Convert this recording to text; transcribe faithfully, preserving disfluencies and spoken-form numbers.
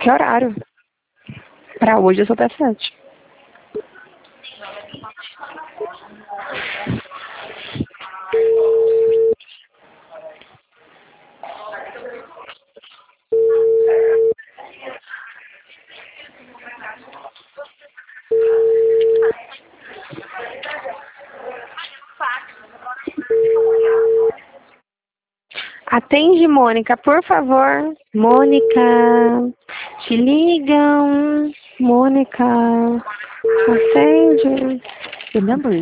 Que horário? Pra hoje eu sou até sete. Atende, Mônica, por favor. Mônica, te ligam. Mônica, atende. The number